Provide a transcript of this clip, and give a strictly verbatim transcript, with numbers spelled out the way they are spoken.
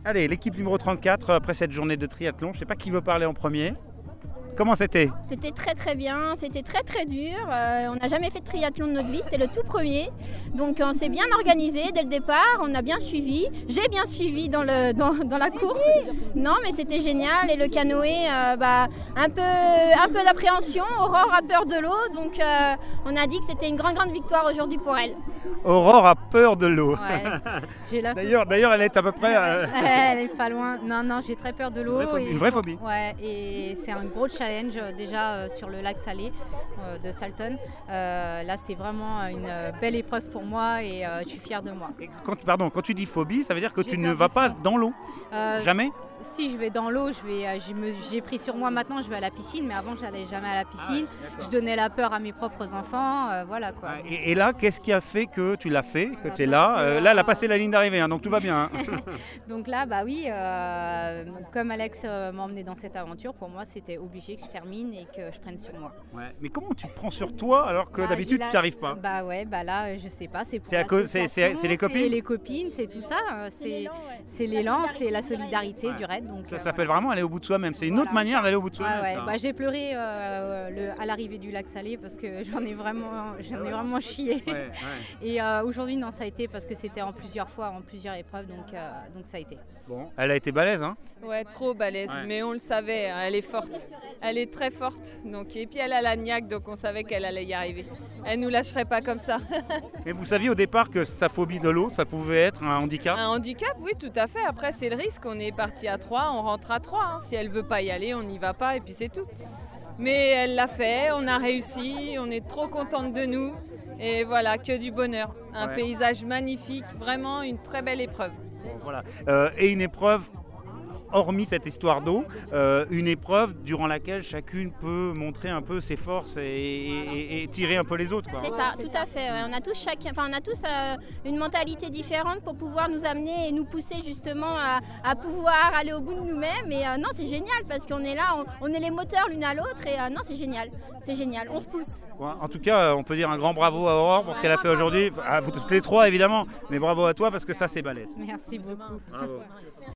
Allez, l'équipe numéro trente-quatre, après cette journée de triathlon, je ne sais pas qui veut parler en premier. Comment c'était ? C'était très très bien, c'était très très dur. Euh, on n'a jamais fait de triathlon de notre vie, c'était le tout premier. Donc on s'est bien organisé dès le départ, on a bien suivi. J'ai bien suivi dans, le, dans, dans la course. Non mais c'était génial et le canoë, euh, bah, un peu, un peu d'appréhension. Aurore a peur de l'eau, donc euh, on a dit que c'était une grande grande victoire aujourd'hui pour elle. Aurore a peur de l'eau. Ouais, j'ai la... d'ailleurs, d'ailleurs, elle est à peu près... Euh... Elle est pas loin. Non, non, j'ai très peur de l'eau. Une vraie phobie. Et... Une vraie phobie. Ouais, et c'est un gros challenge déjà euh, sur le lac Salé euh, de Salton. Euh, là, c'est vraiment une belle épreuve pour moi et euh, je suis fière de moi. Et quand, pardon, quand tu dis phobie, ça veut dire que J'ai tu ne vas pas dans l'eau euh, Jamais ? Si je vais dans l'eau, je vais, je me, j'ai pris sur moi maintenant, je vais à la piscine, mais avant je n'allais jamais à la piscine. Ah, je donnais la peur à mes propres enfants, euh, voilà quoi. Et, et là, qu'est-ce qui a fait que tu l'as fait, que tu es là euh, Là, elle a passé la ligne d'arrivée, hein, donc tout va bien. Hein. Donc là, bah oui, euh, comme Alex euh, m'a emmené dans cette aventure, pour moi c'était obligé que je termine et que je prenne sur moi. Ouais. Mais comment tu te prends sur toi alors que bah, d'habitude la... tu n'y arrives pas ? Bah ouais, bah là je sais pas, c'est pour c'est, la à cause, c'est, c'est, c'est les copines C'est les copines, c'est tout ça, c'est, c'est l'élan, ouais. c'est, l'élan, c'est la solidarité ouais. du raid. Donc, ça euh, s'appelle vraiment aller au bout de soi-même, c'est une voilà. autre manière d'aller au bout de soi-même. Ouais, ouais. Ça. Bah, j'ai pleuré euh, le, à l'arrivée du lac Salé parce que j'en ai vraiment, j'en ai vraiment chié. Ouais, ouais. Et euh, aujourd'hui non, ça a été parce que c'était en plusieurs fois, en plusieurs épreuves, donc, euh, donc ça a été. Bon, elle a été balèze, hein ? Ouais, trop balèze, ouais. Mais on le savait, elle est forte, elle est très forte. Donc, et puis elle a la niaque, donc on savait qu'elle allait y arriver. Elle nous lâcherait pas comme ça. Et vous saviez au départ que sa phobie de l'eau, ça pouvait être un handicap ? Un handicap, oui, tout à fait. Après, c'est le risque. On est parti à trois, on rentre à trois. Hein. Si elle veut pas y aller, on n'y va pas et puis c'est tout. Mais elle l'a fait, on a réussi, on est trop contente de nous. Et voilà, que du bonheur. Un ouais. paysage magnifique, vraiment une très belle épreuve. Bon, voilà. Euh, et une épreuve, hormis cette histoire d'eau, euh, une épreuve durant laquelle chacune peut montrer un peu ses forces et, et, et tirer un peu les autres. Quoi. C'est ça, tout à fait. Ouais. On a tous, chacun, enfin, on a tous euh, une mentalité différente pour pouvoir nous amener et nous pousser justement à, à pouvoir aller au bout de nous-mêmes. Et euh, non, c'est génial parce qu'on est là, on, on est les moteurs l'une à l'autre et euh, non, c'est génial. C'est génial, on se pousse. Ouais, en tout cas, on peut dire un grand bravo à Aurore pour ce qu'elle a fait aujourd'hui. À vous toutes les trois évidemment, mais bravo à toi parce que ça c'est balèze. Merci beaucoup. Bravo.